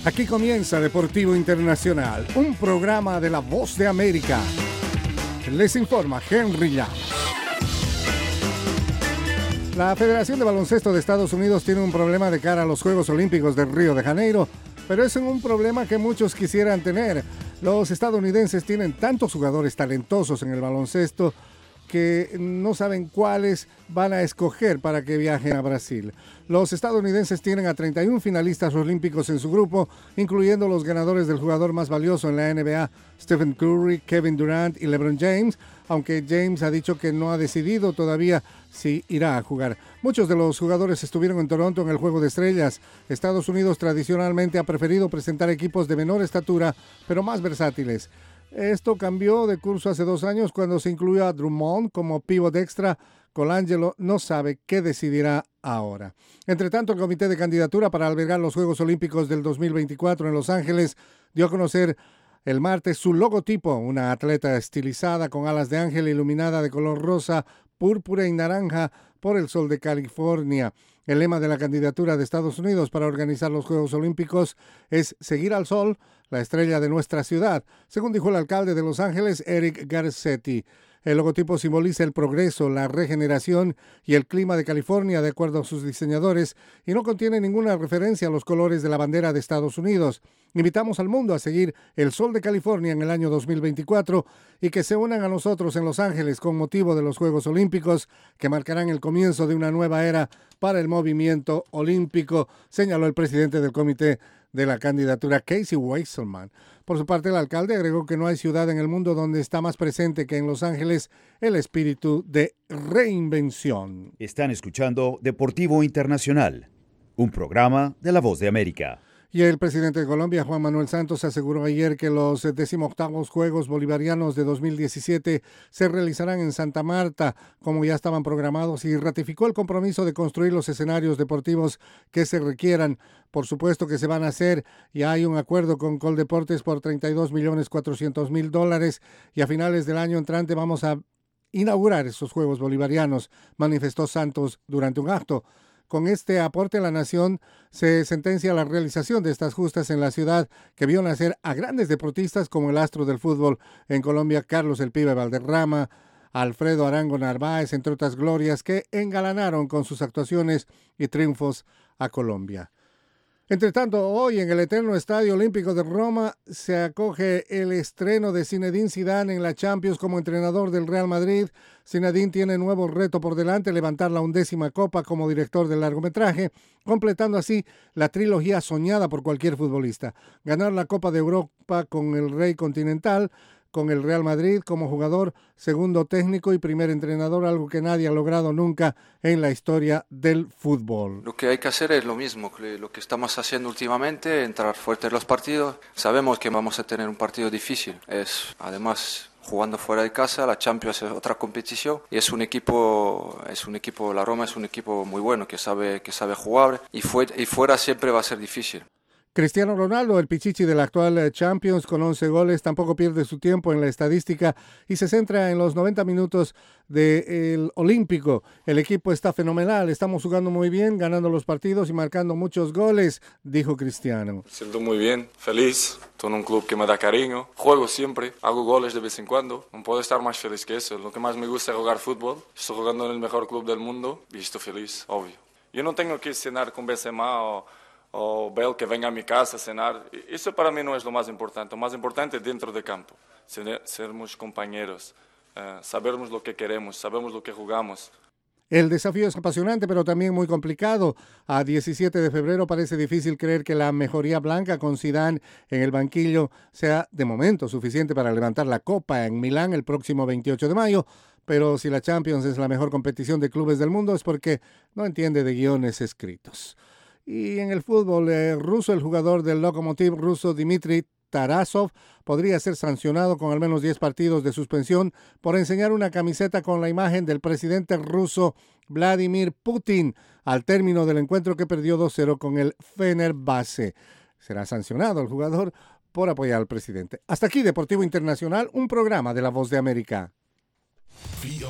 Aquí comienza Deportivo Internacional, un programa de La Voz de América. Les informa Henry Llanos. La Federación de Baloncesto de Estados Unidos tiene un problema de cara a los Juegos Olímpicos de Río de Janeiro, pero es un problema que muchos quisieran tener. Los estadounidenses tienen tantos jugadores talentosos en el baloncesto que no saben cuáles van a escoger para que viajen a Brasil. Los estadounidenses tienen a 31 finalistas olímpicos en su grupo, incluyendo los ganadores del jugador más valioso en la NBA, Stephen Curry, Kevin Durant y LeBron James, aunque James ha dicho que no ha decidido todavía si irá a jugar. Muchos de los jugadores estuvieron en Toronto en el Juego de Estrellas. Estados Unidos tradicionalmente ha preferido presentar equipos de menor estatura, pero más versátiles. Esto cambió de curso hace 2 años cuando se incluyó a Drummond como pívot extra. Colangelo no sabe qué decidirá ahora. Entre tanto, el Comité de Candidatura para albergar los Juegos Olímpicos del 2024 en Los Ángeles dio a conocer el martes su logotipo, una atleta estilizada con alas de ángel iluminada de color rosa, púrpura y naranja por el sol de California. El lema de la candidatura de Estados Unidos para organizar los Juegos Olímpicos es seguir al sol, la estrella de nuestra ciudad, según dijo el alcalde de Los Ángeles, Eric Garcetti. El logotipo simboliza el progreso, la regeneración y el clima de California, de acuerdo a sus diseñadores, y no contiene ninguna referencia a los colores de la bandera de Estados Unidos. Invitamos al mundo a seguir el sol de California en el año 2024 y que se unan a nosotros en Los Ángeles con motivo de los Juegos Olímpicos que marcarán el comienzo de una nueva era para el movimiento olímpico, señaló el presidente del comité de la candidatura, Casey Weisselman. Por su parte, el alcalde agregó que no hay ciudad en el mundo donde está más presente que en Los Ángeles el espíritu de reinvención. Están escuchando Deportivo Internacional, un programa de La Voz de América. Y el presidente de Colombia, Juan Manuel Santos, aseguró ayer que los 18º Juegos Bolivarianos de 2017 se realizarán en Santa Marta, como ya estaban programados, y ratificó el compromiso de construir los escenarios deportivos que se requieran. Por supuesto que se van a hacer, y hay un acuerdo con Coldeportes por $32.400.000, y a finales del año entrante vamos a inaugurar esos Juegos Bolivarianos, manifestó Santos durante un acto. Con este aporte, la nación se sentencia a la realización de estas justas en la ciudad que vio nacer a grandes deportistas como el astro del fútbol en Colombia, Carlos El Pibe Valderrama, Alfredo Arango Narváez, entre otras glorias que engalanaron con sus actuaciones y triunfos a Colombia. Entre tanto, hoy en el eterno Estadio Olímpico de Roma se acoge el estreno de Zinedine Zidane en la Champions como entrenador del Real Madrid. Zinedine tiene nuevo reto por delante, levantar la 11ª copa como director del largometraje, completando así la trilogía soñada por cualquier futbolista. Ganar la Copa de Europa con el Rey Continental, con el Real Madrid como jugador, segundo técnico y primer entrenador, algo que nadie ha logrado nunca en la historia del fútbol. Lo que hay que hacer es lo mismo, lo que estamos haciendo últimamente, entrar fuerte en los partidos. Sabemos que vamos a tener un partido difícil, además jugando fuera de casa, la Champions es otra competición y es un equipo, la Roma es un equipo muy bueno que sabe jugar y fuera siempre va a ser difícil. Cristiano Ronaldo, el pichichi del actual Champions con 11 goles, tampoco pierde su tiempo en la estadística y se centra en los 90 minutos del Olímpico. El equipo está fenomenal, estamos jugando muy bien, ganando los partidos y marcando muchos goles, dijo Cristiano. Siento muy bien, feliz, estoy en un club que me da cariño, juego siempre, hago goles de vez en cuando, no puedo estar más feliz que eso. Lo que más me gusta es jugar fútbol, estoy jugando en el mejor club del mundo y estoy feliz, obvio. Yo no tengo que cenar con Benzema o Bale que venga a mi casa a cenar. Eso para mí no es lo más importante. Lo más importante es dentro de campo. Sermos compañeros, sabermos lo que queremos, sabemos lo que jugamos. El desafío es apasionante, pero también muy complicado. A 17 de febrero parece difícil creer que la mejoría blanca con Zidane en el banquillo sea de momento suficiente para levantar la copa en Milán el próximo 28 de mayo. Pero si la Champions es la mejor competición de clubes del mundo es porque no entiende de guiones escritos. Y en el fútbol ruso, el jugador del Lokomotiv ruso Dmitry Tarasov podría ser sancionado con al menos 10 partidos de suspensión por enseñar una camiseta con la imagen del presidente ruso Vladimir Putin al término del encuentro que perdió 2-0 con el Fenerbahce. Será sancionado el jugador por apoyar al presidente. Hasta aquí Deportivo Internacional, un programa de La Voz de América.